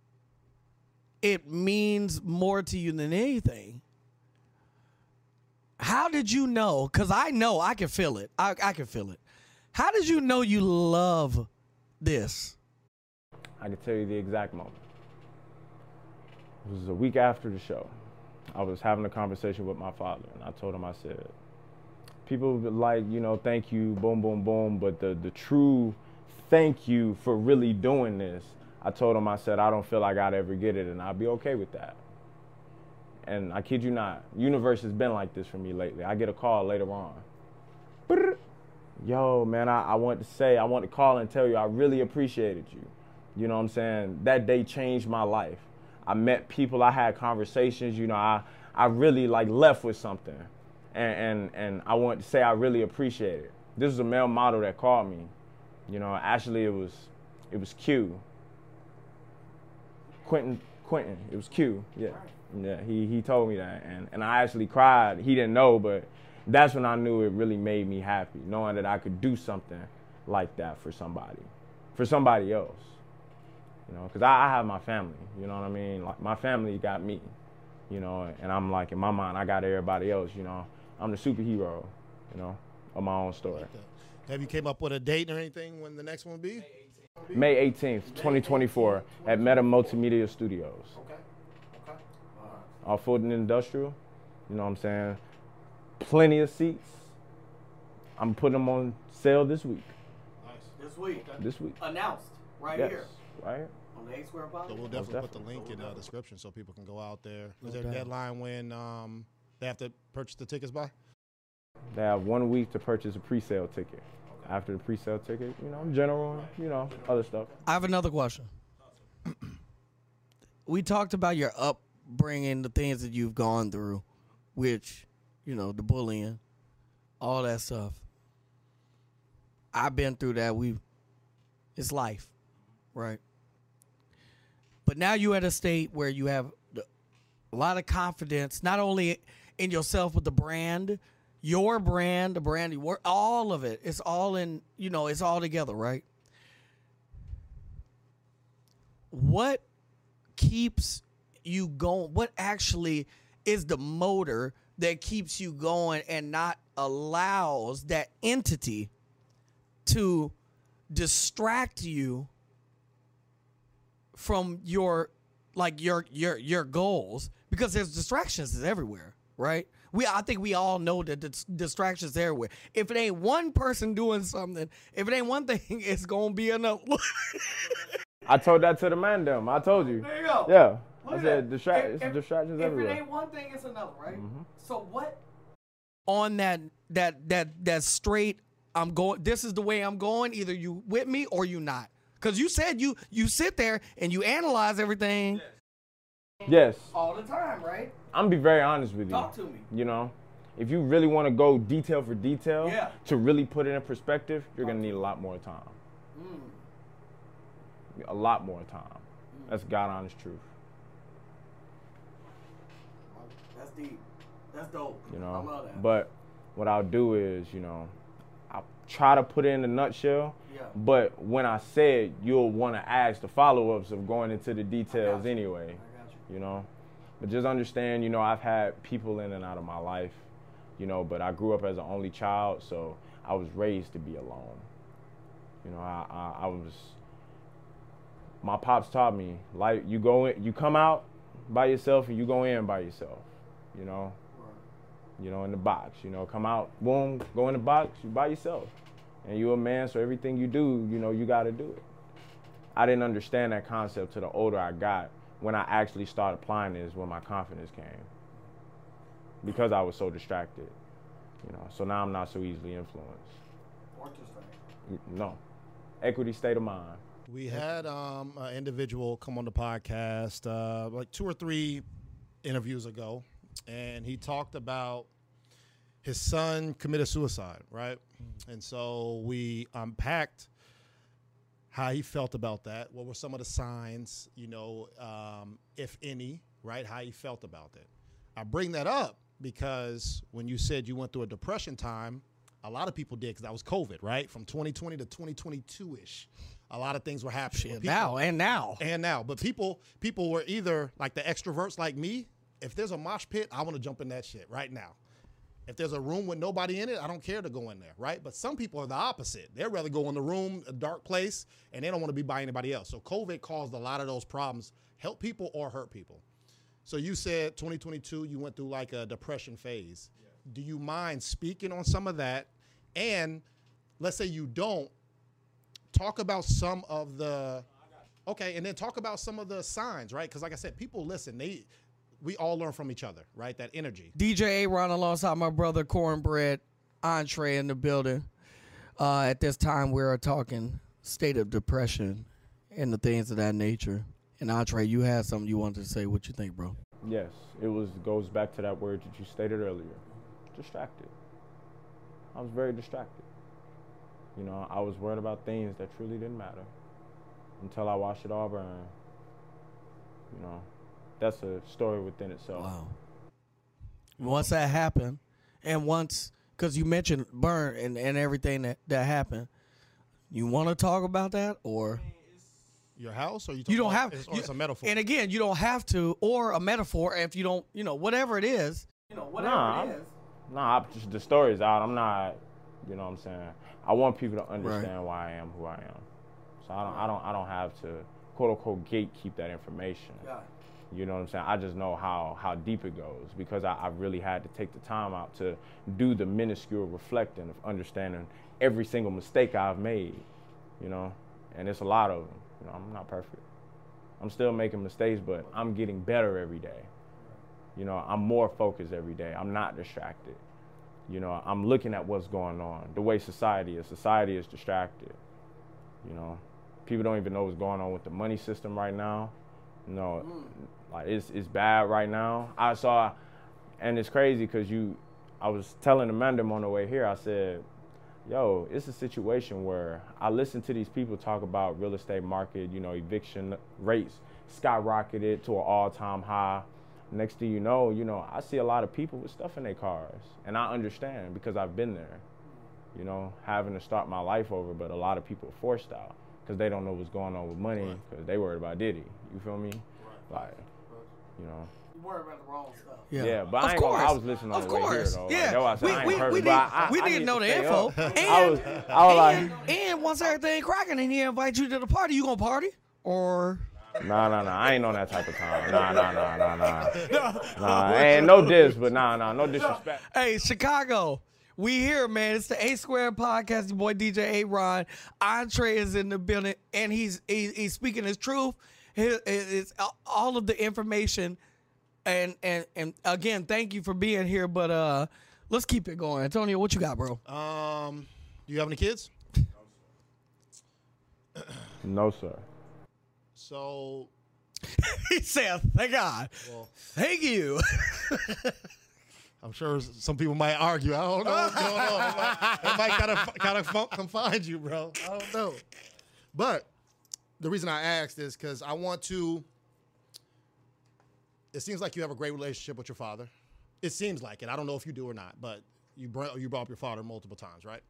it means more to you than anything. How did you know? Because I know I can feel it. I can feel it. How did you know you love this? I can tell you the exact moment. It was a week after the show. I was having a conversation with my father, and I told him, I said, people like, you know, thank you, boom, boom, boom, but the true thank you for really doing this, I told him, I said, I don't feel like I'd ever get it, and I'd be okay with that. And I kid you not, universe has been like this for me lately. I get a call later on. Yo, man, I want to call and tell you I really appreciated you. You know what I'm saying? That day changed my life. I met people, I had conversations, you know, I really like left with something. And I want to say I really appreciate it. This was a male model that called me. You know, actually it was Q. Quentin, it was Q, yeah. Yeah, he told me that, and I actually cried. He didn't know, but that's when I knew it really made me happy, knowing that I could do something like that for somebody else. You know, because I have my family, you know what I mean? Like, my family got me, you know, and I'm like, in my mind, I got everybody else, you know. I'm the superhero, you know, of my own story. Have you came up with a date or anything when the next one will be? May 18th, 2024, at Meta Multimedia Studios. Okay. Off Fulton Industrial, you know what I'm saying? Plenty of seats. I'm putting them on sale this week. This week. This week. Announced right Yes, here. right? On the A-Square podcast. So we'll definitely put the link in the description so people can go out there. Is there a deadline when they have to purchase the tickets by? They have 1 week to purchase a pre-sale ticket. After the pre-sale ticket, you know, general, you know, other stuff. I have another question. We talked about your upbringing, the things that you've gone through, which, you know, the bullying, all that stuff. I've been through that. It's life, right? But now you're at a state where you have a lot of confidence, not only in yourself, but the brand, your brand, the brand you work, all of it. It's all in, you know, it's all together, right? What keeps you going? What actually is the motor that keeps you going and not allows that entity to distract you from your goals? Because there's distractions everywhere, right? I think we all know that the distractions everywhere. If it ain't one person doing something, if it ain't one thing, it's gonna be another. I told that to the man them. I told you. There you go. Yeah. Look I at said that. distractions if everywhere. If it ain't one thing, it's another, right? Mm-hmm. So what? On that straight, I'm going. This is the way I'm going. Either you with me or you not. Because you said you sit there and you analyze everything. Yes. All the time, right? I'm gonna be very honest with you. Talk to me. You know, if you really want to go detail for detail, Yeah. to really put it in perspective, you're gonna need a lot more time. A lot more time. That's God honest truth. That's deep. That's dope. You know, I love that. but what I'll do is, you know, I'll try to put it in a nutshell. Yeah. But when I say it, you'll want to ask the follow-ups of going into the details you. anyway. I got you. You know, but just understand, you know, I've had people in and out of my life, you know, but I grew up as an only child, so I was raised to be alone. You know, I was. My pops taught me, like, you come out by yourself and you go in by yourself, you know. Right. You know, in the box, you know, come out, boom, go in the box, you by yourself. And you're a man, so everything you do, you know, you got to do it. I didn't understand that concept till the older I got. When I actually started applying it is when my confidence came. Because I was so distracted, you know. So now I'm not so easily influenced. Or distracted. No. Equity, state of mind. We had an individual come on the podcast like 2 or 3 interviews ago, and he talked about his son committed suicide, right? And so we unpacked how he felt about that. What were some of the signs, you know, if any, right? How he felt about it. I bring that up because when you said you went through a depression time, a lot of people did because that was COVID, right? From 2020 to 2022-ish. A lot of things were happening. Shit, now. But people were either like the extroverts like me. If there's a mosh pit, I want to jump in that shit right now. If there's a room with nobody in it, I don't care to go in there, right? But some people are the opposite. They'd rather go in the room, a dark place, and they don't want to be by anybody else. So COVID caused a lot of those problems, help people or hurt people. So you said 2022, you went through like a depression phase. Yeah. Do you mind speaking on some of that? And let's say you don't, talk about some of the, okay, and then talk about some of the signs, right? Because like I said, people listen, we all learn from each other, right? That energy. DJ A-Ron alongside my brother Cornbread, Entree in the building. At this time, we're talking state of depression and the things of that nature. And Entree, you had something you wanted to say. What you think, bro? Yes, goes back to that word that you stated earlier, distracted. I was very distracted. You know, I was worried about things that truly didn't matter until I watched it all burn. You know. That's a story within itself. Wow. Once that happened, and once, because you mentioned burn and everything that happened, you want to talk about that, or your house, or you don't have, it's a metaphor. And again, you don't have to, or a metaphor if you don't, whatever it is, just the story's out. I'm not, you know what I'm saying. I want people to understand why I am who I am. So I don't have to quote unquote gatekeep that information. Yeah. You know what I'm saying? I just know how deep it goes because I really had to take the time out to do the minuscule reflecting of understanding every single mistake I've made, and it's a lot of them. I'm not perfect. I'm still making mistakes, but I'm getting better every day. I'm more focused every day. I'm not distracted. I'm looking at what's going on, the way society is. Society is distracted. People don't even know what's going on with the money system right now. Like it's bad right now. I saw, and it's crazy because I was telling Amanda on the way here, I said, yo, it's a situation where I listen to these people talk about real estate market, eviction rates skyrocketed to an all-time high. Next thing you know, I see a lot of people with stuff in their cars, and I understand because I've been there, having to start my life over, but a lot of people are forced out because they don't know what's going on with money because they worried about Diddy. You feel me? Like, You worry about the wrong stuff. Yeah, but I was listening on the way here, though. Yeah. Like, we didn't know the info. And once everything cracking and he invite you to the party, you gonna party? Or... Nah. I ain't on that type of time. Nah. Ain't no diss, but no disrespect. Hey, Chicago. We here, man. It's the A Squared Podcast. Your boy DJ A-Ron. Entree is in the building, and he's speaking his truth. It's all of the information, and again, thank you for being here. But let's keep it going. Antonio, what you got, bro? Do you have any kids? No, sir. So he said, "Thank God, well, thank you." I'm sure some people might argue. I don't know what's going on. It might kind of confine you, bro. I don't know. But the reason I asked is because I want to. It seems like you have a great relationship with your father. It seems like it. I don't know if you do or not, but you brought up your father multiple times, right?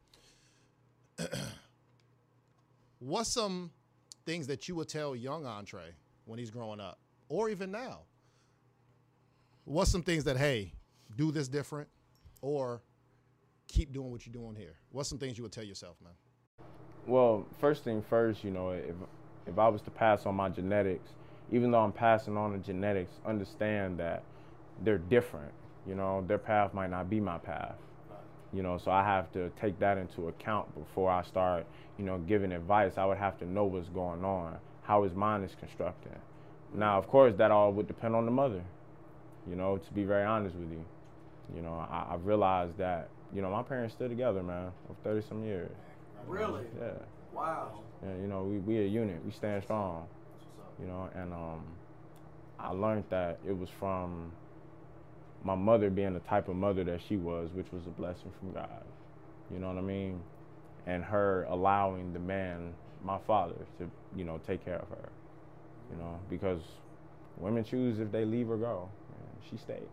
What's some things that you would tell young Entree when he's growing up, or even now? What's some things that, hey, do this different, or keep doing what you're doing here? What's some things you would tell yourself, man? Well, first thing first, if I was to pass on my genetics, even though I'm passing on the genetics, understand that they're different. Their path might not be my path. So I have to take that into account before I start, giving advice. I would have to know what's going on, how his mind is constructed. Now, of course, that all would depend on the mother, to be very honest with you. I realized that, my parents stood together, man, for 30-some years. Really? Yeah. Wow. Yeah, we a unit. We stand strong, and I learned that it was from my mother being the type of mother that she was, which was a blessing from God. You know what I mean? And her allowing the man, my father, to, take care of her. Because women choose if they leave or go. And she stayed.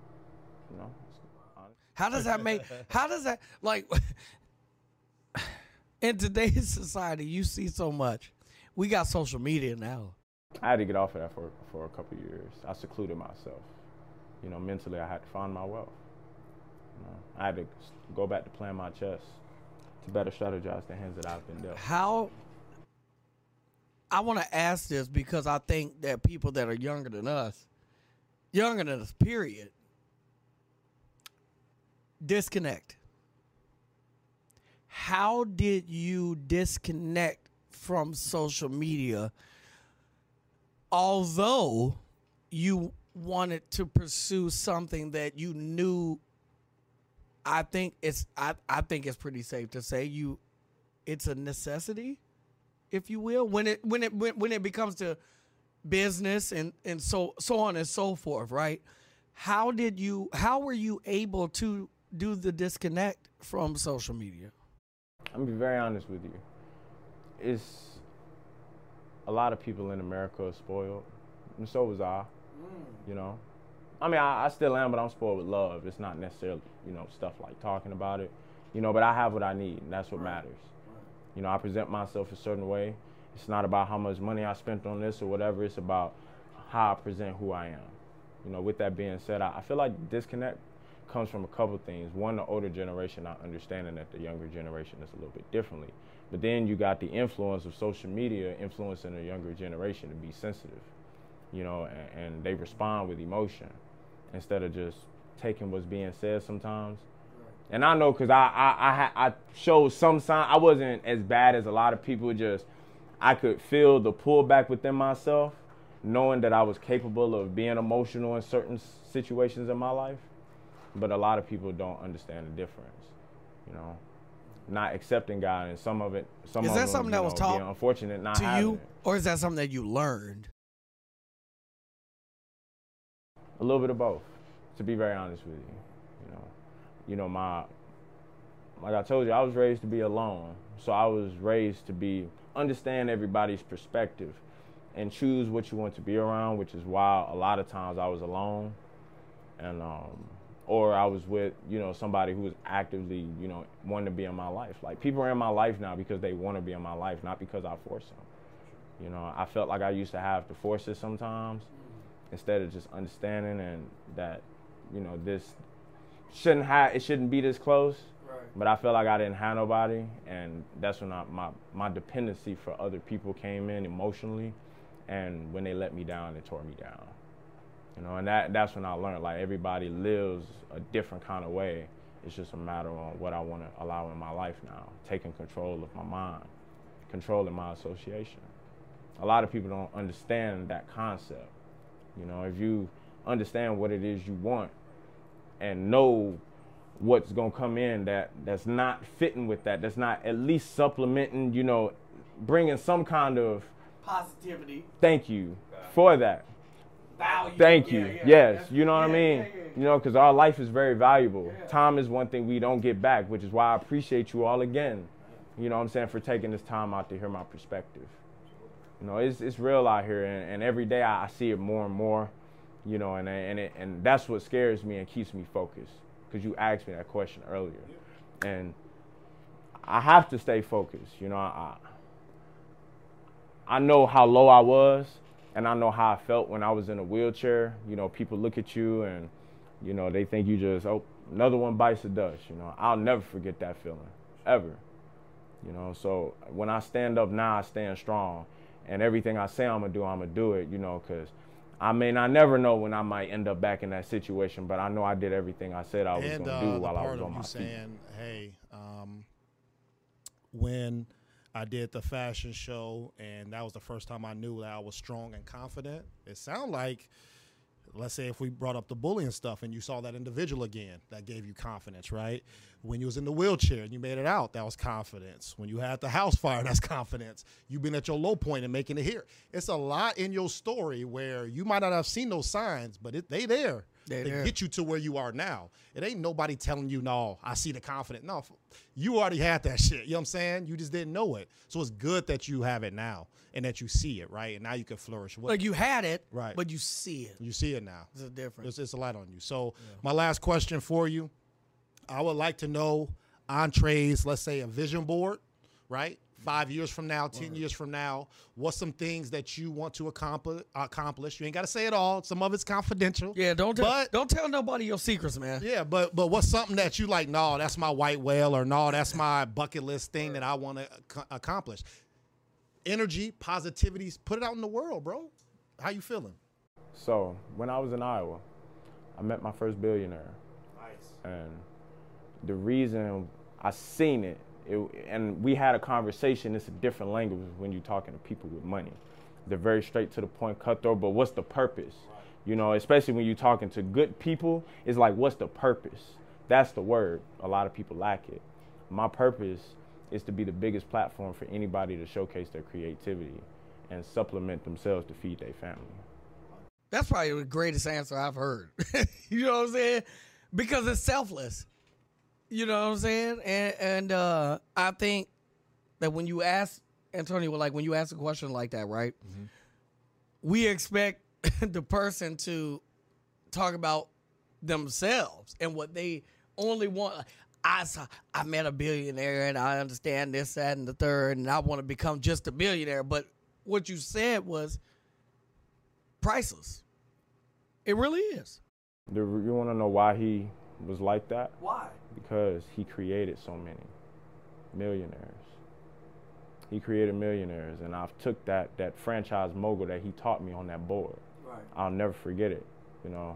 How does that, like, in today's society, you see so much. We got social media now. I had to get off of that for a couple of years. I secluded myself. Mentally, I had to find my wealth. You know, I had to go back to playing my chess to better strategize the hands that I've been dealt. I want to ask this because I think that people that are younger than us, period, disconnect. How did you disconnect from social media, although you wanted to pursue something that you knew? I think it's pretty safe to say it's a necessity, if you will, when it becomes to business and so on and so forth, right? How were you able to do the disconnect from social media? I'm gonna be very honest with you. It's a lot of people in America are spoiled, and so was I. You know, I mean, I still am, but I'm spoiled with love. It's not necessarily, you know, stuff like talking about it, you know, but I have what I need, and that's what matters. You know, I present myself a certain way. It's not about how much money I spent on this or whatever. It's about how I present who I am. You know, with that being said, I feel like disconnect comes from a couple things. One, the older generation not understanding that the younger generation is a little bit differently. But then you got the influence of social media influencing the younger generation to be sensitive, you know, and they respond with emotion instead of just taking what's being said sometimes. And I know because I showed some sign. I wasn't as bad as a lot of people. Just I could feel the pullback within myself, knowing that I was capable of being emotional in certain situations in my life. But a lot of people don't understand the difference, you know. Not accepting God, and some of it. Is that something that was taught unfortunate not to you, it. or is that something that you learned? A little bit of both, to be very honest with you. Like I told you, I was raised to be alone. So I was raised to understand everybody's perspective and choose what you want to be around, which is why a lot of times I was alone. And, or I was with, you know, somebody who was actively, you know, wanting to be in my life. Like, people are in my life now because they want to be in my life, not because I force them. You know, I felt like I used to have to force it sometimes instead of just understanding and that, you know, this shouldn't be this close. Right. But I felt like I didn't have nobody, and that's when my dependency for other people came in emotionally, and when they let me down, it tore me down. You know, and that's when I learned, like, everybody lives a different kind of way. It's just a matter of what I want to allow in my life now, taking control of my mind, controlling my association. A lot of people don't understand that concept. You know, if you understand what it is you want and know what's going to come in that's not fitting with that's not at least supplementing, you know, bringing some kind of positivity. Thank you for that. Value. Thank you. Yeah. Yes, you know what I mean? You know, because our life is very valuable. Yeah. Time is one thing we don't get back, which is why I appreciate you all again. You know what I'm saying, for taking this time out to hear my perspective. You know, it's real out here, and every day I see it more and more. You know, and that's what scares me and keeps me focused. Because you asked me that question earlier, and I have to stay focused. You know, I know how low I was, and I know how I felt when I was in a wheelchair. You know, people look at you and, you know, they think you just, oh, another one bites the dust. You know, I'll never forget that feeling, ever. You know, so when I stand up now, I stand strong. And everything I say I'm going to do it, you know, because I may not never know when I might end up back in that situation, but I know I did everything I said I was going to do while I was on my feet. Saying, hey, when I did the fashion show, and that was the first time I knew that I was strong and confident, it sounded like, let's say if we brought up the bullying stuff and you saw that individual again, that gave you confidence, right? When you was in the wheelchair and you made it out, that was confidence. When you had the house fire, that's confidence. You've been at your low point and making it here. It's a lot in your story where you might not have seen those signs, but they there. They get you to where you are now. It ain't nobody telling you, no, I see the confidence. No, you already had that shit. You know what I'm saying? You just didn't know it. So it's good that you have it now and that you see it, right? And now you can flourish with it. Like, you had it, right, but you see it. You see it now. It's a difference. It's a light on you. So my last question for you, I would like to know Entree's, let's say, a vision board, right, 5 years from now, 10 years from now? What's some things that you want to accomplish? You ain't got to say it all. Some of it's confidential. Yeah, don't tell nobody your secrets, man. Yeah, but what's something that you like, no, that's my white whale, or no, that's my bucket list thing that I want to accomplish? Energy, positivities, put it out in the world, bro. How you feeling? So when I was in Iowa, I met my first billionaire. Nice. And the reason I seen it, and we had a conversation, it's a different language when you're talking to people with money. They're very straight to the point, cutthroat, but what's the purpose? You know, especially when you're talking to good people, it's like, what's the purpose? That's the word. A lot of people lack it. My purpose is to be the biggest platform for anybody to showcase their creativity and supplement themselves to feed their family. That's probably the greatest answer I've heard. You know what I'm saying? Because it's selfless. You know what I'm saying? And I think that when you ask, Antonio, like when you ask a question like that, right? Mm-hmm. We expect the person to talk about themselves and what they only want. I met a billionaire and I understand this, that, and the third, and I want to become just a billionaire. But what you said was priceless. It really is. You want to know why he was like that? Why? Because he created so many millionaires. He created millionaires, and I've took that franchise mogul that he taught me on that board. Right. I'll never forget it, you know.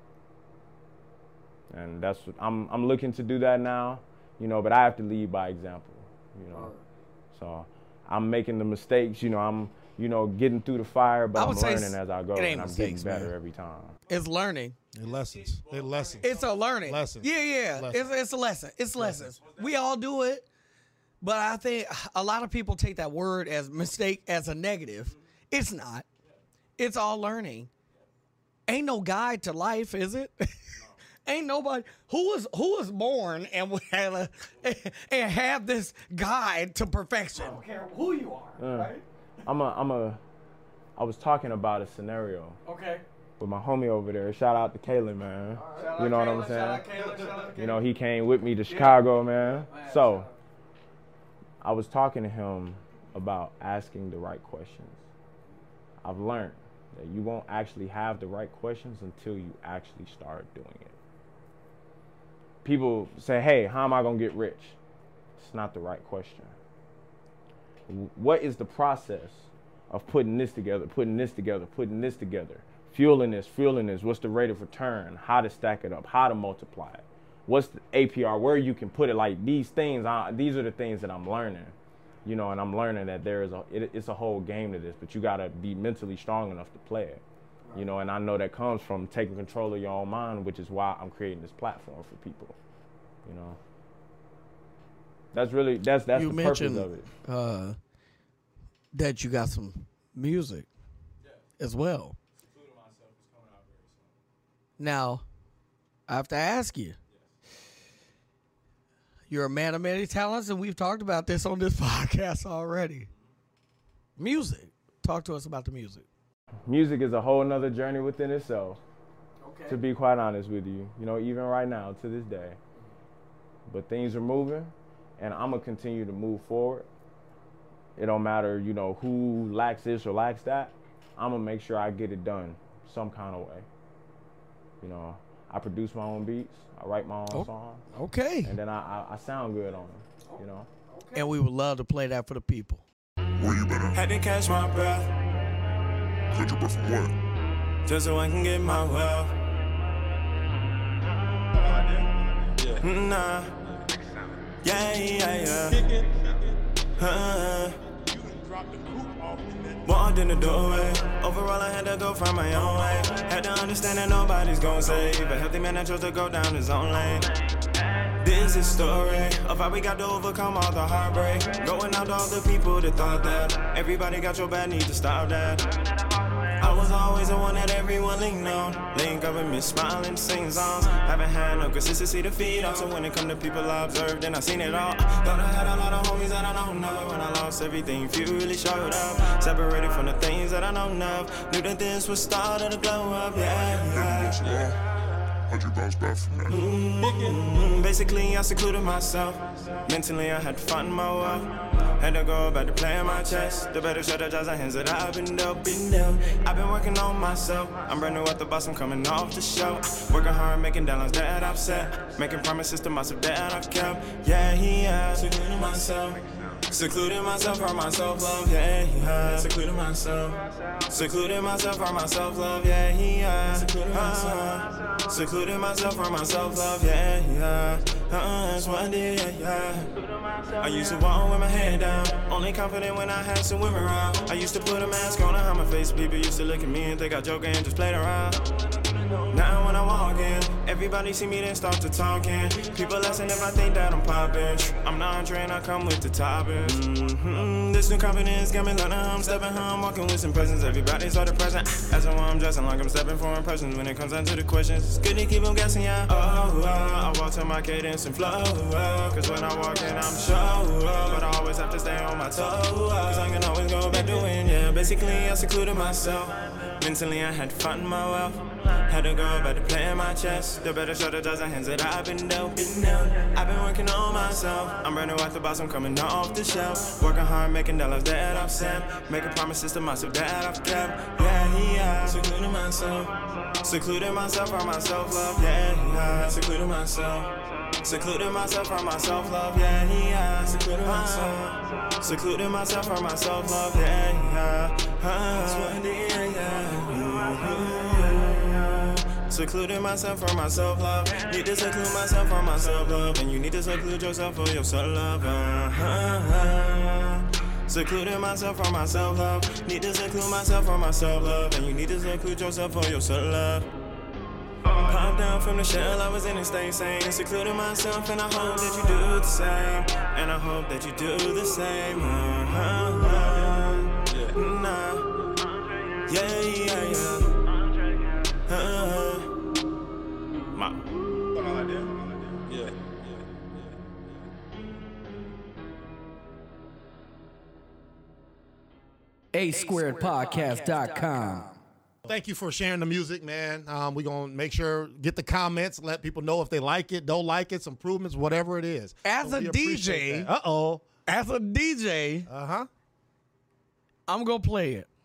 And that's what I'm looking to do that now, you know, but I have to lead by example, you know. Right. So I'm making the mistakes, you know, I'm getting through the fire, but I'm learning as I go, and I'm getting better every time. It's learning. It's lessons. It's lessons. It's a learning. Lessons. Yeah. Lessons. It's a lesson. It's lessons. We all do it, but I think a lot of people take that word as mistake as a negative. It's not. It's all learning. Ain't no guide to life, is it? Ain't nobody who was born and have this guide to perfection. I don't care who you are, right? I was talking about a scenario. Okay. With my homie over there. Shout out to Kalen, man. You know what I'm saying? Shout out Kalen. You know, he came with me to Chicago, man. So I was talking to him about asking the right questions. I've learned that you won't actually have the right questions until you actually start doing it. People say, hey, how am I going to get rich? It's not the right question. What is the process of putting this together, putting this together, putting this together? Fueling this, what's the rate of return, how to stack it up, how to multiply it, what's the APR, where you can put it, like these things, these are the things that I'm learning, you know, and I'm learning that it's a whole game to this, but you gotta be mentally strong enough to play it, you know, and I know that comes from taking control of your own mind, which is why I'm creating this platform for people, you know. That's the purpose of it. That you got some music as well. Now, I have to ask you. You're a man of many talents, and we've talked about this on this podcast already. Music. Talk to us about the music. Music is a whole nother journey within itself, okay, to be quite honest with you. You know, even right now, to this day. But things are moving, and I'm going to continue to move forward. It don't matter, you know, who lacks this or lacks that. I'm going to make sure I get it done some kind of way. You know, I produce my own beats. I write my own songs. Okay. And then I sound good on them, you know. Okay. And we would love to play that for the people. Where you been at? Had to catch my breath. Catch your breath from what? Just so I can get my wealth. Nah. Yeah. Walked in the doorway. Overall, I had to go find my own way. Had to understand that nobody's gonna save a healthy man that chose to go down his own lane. This is story of how we got to overcome all the heartbreak. Going out to all the people that thought that everybody got your bad, need to stop that. I was always the one that everyone leaned on. Link up and miss smiling, sing songs. Haven't had no consistency to feed off. So when it come to people I observed and I seen it all. Thought I had a lot of homies that I don't know. When I lost everything, few really showed up. Separated from the things that I know of. Knew that this was start of the glow up, yeah. How'd you bounce back from that? Basically, I secluded myself. Mentally, I had to find my way. Had to go back to playing my chess. The better strategize the hands that I've been dealt. I've been working on myself. I'm brand new at the boss, I'm coming off the show. Working hard, making deadlines that I've set. Making promises to myself that I've kept. Yeah. Secluded myself. Secluded myself from my self-love, yeah. Secluded myself from my self-love, yeah. Secluded myself from my self-love, yeah. That's what I did, yeah. I used to walk with my head down, only confident when I had some women around. I used to put a mask on and hide my face. People used to look at me and think I joking and just played around. Now when I walk in, everybody see me then start to talking. People listen if I think that I'm poppin'. I'm not trained, I come with the toppings. This new confidence got me learning how I'm stepping, how I'm walking with some presence. Everybody started present. Asking why I'm dressing like I'm stepping for impressions. When it comes down to the questions, it's good to keep them guessing, yeah. I walk to my cadence and flow. Cause when I walk in, I'm sure. But I always have to stay on my toes. Cause I can always go back to win, yeah. Basically, I secluded myself. Mentally, I had to find my wealth. Had to go back to playing my chess. The better strategize the hands that I've been dealt. I've been working on myself. I'm brand new at the boss, I'm coming off the shelf. Working hard, making dollars that I've sent. Making promises to myself that I've kept. Yeah. Secluded myself from my self-love, yeah. Secluded myself from my self-love, yeah. Secluded myself from my self-love, yeah. That's what I did, yeah. Secluded myself from my self-love. Need to seclude myself from my self-love. And you need to seclude yourself for your self-love. Secluded myself from my self-love. Need to seclude myself from my self-love. And you need to seclude yourself for your self-love. Popped down from the shell, I was in and stay sane. Secluded myself and I hope that you do the same. And I hope that you do the same. A2podcast.com. Thank you for sharing the music, man. We're going to make sure, get the comments, let people know if they like it, don't like it, some improvements, whatever it is. As a DJ, as a DJ, I'm going to play it.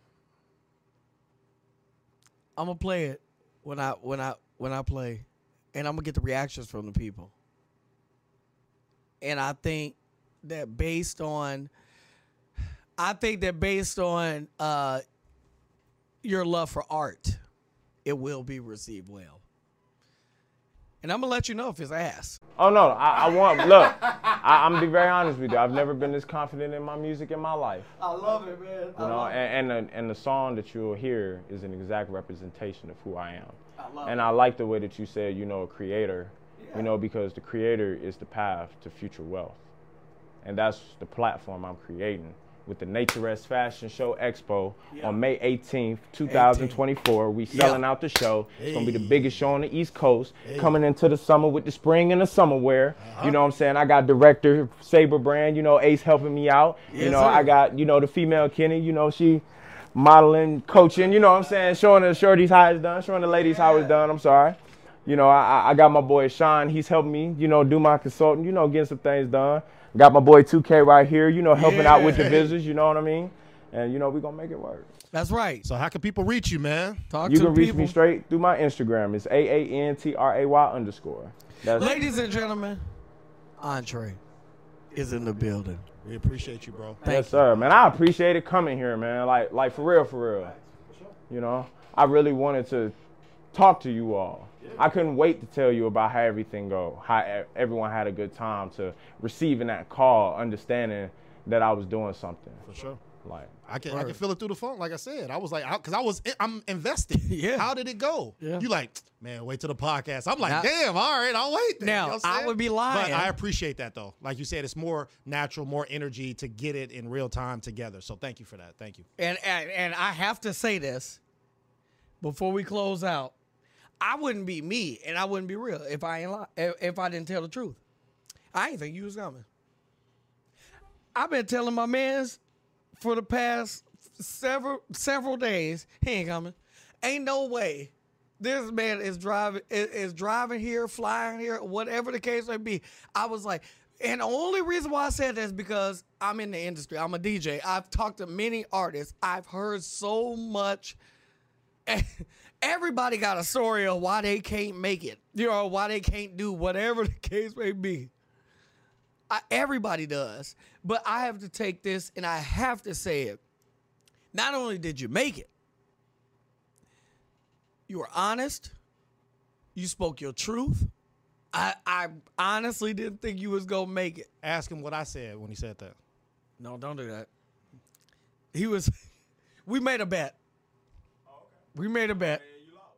I'm going to play it when I play, and I'm going to get the reactions from the people. And I think that based on your love for art, it will be received well. And I'm going to let you know if it's ass. Oh, no, I'm going to be very honest with you. I've never been this confident in my music in my life. I love it, man. And the song that you'll hear is an exact representation of who I am. I like the way that you said, a creator, because the creator is the path to future wealth. And that's the platform I'm creating with the Naturist Fashion Show Expo on May 18th, 2024. We selling out the show. It's going to be the biggest show on the East Coast. Coming into the summer with the spring and the summer wear. You know what I'm saying? I got director Saber Brand, Ace helping me out. I got, the female Kenny, she modeling, coaching, you know what I'm saying? Showing the shorties how it's done, showing the ladies how it's done. I'm sorry. I got my boy Sean. He's helping me, do my consulting, getting some things done. Got my boy 2K right here, helping out with the visitors, you know what I mean? And, we're going to make it work. That's right. So how can people reach you, man? You can reach me straight through my Instagram. It's AANTRAY_. Ladies and gentlemen, Entre is in the building. We appreciate you, bro. Yes, sir, man. I appreciate it coming here, man. Like for real. I really wanted to talk to you all. I couldn't wait to tell you about how everything go, how everyone had a good time, to receiving that call, understanding that I was doing something. For sure. Like I can feel it through the phone. Like I said, I was like, I'm invested. Yeah. How did it go? Yeah. You like, man, wait till the podcast. I'm like, damn, all right, I'll wait. Then. Now, I would be lying. But I appreciate that though. Like you said, it's more natural, more energy to get it in real time together. So thank you for that. Thank you. And I have to say this before we close out. I wouldn't be me and I wouldn't be real if I didn't tell the truth. I ain't think you was coming. I've been telling my mans for the past several days, he ain't coming. Ain't no way This man is driving here, flying here, whatever the case may be. I was like, and the only reason why I said that is because I'm in the industry. I'm a DJ. I've talked to many artists. I've heard so much. Everybody got a story of why they can't make it, why they can't do whatever the case may be. Everybody does. But I have to take this and I have to say it. Not only did you make it, you were honest. You spoke your truth. I honestly didn't think you was going to make it. Ask him what I said when he said that. No, don't do that. We made a bet. Oh, okay. We made a bet. You lost.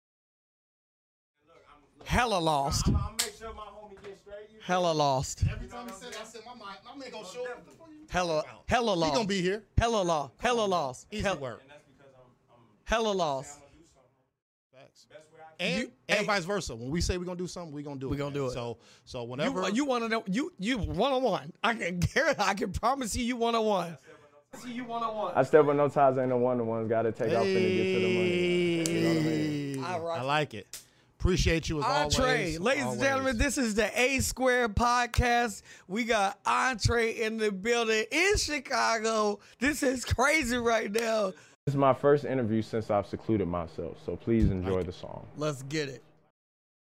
Look, hella lost. I'm make sure my homie gets straight. Hella lost. Every time he said that, I said, my man gonna show up. Hella lost. He gonna be here. Hella lost. Hella lost. Easy work. And that's because I'm hella lost. I'm gonna do something. Facts. Best way I can. And vice versa. When we say we're gonna do something, we're gonna do it. We gonna do it. So whenever You want to know? You 1-on-1. I can promise you 1-on-1. I step with no ties, ain't no one-on-ones. Got to take off and get to the money. You know what I mean? I like it. Appreciate you as always. Ladies and gentlemen, this is the A Squared podcast. We got Entre in the building in Chicago. This is crazy right now. This is my first interview since I've secluded myself, so please enjoy the song. Let's get it.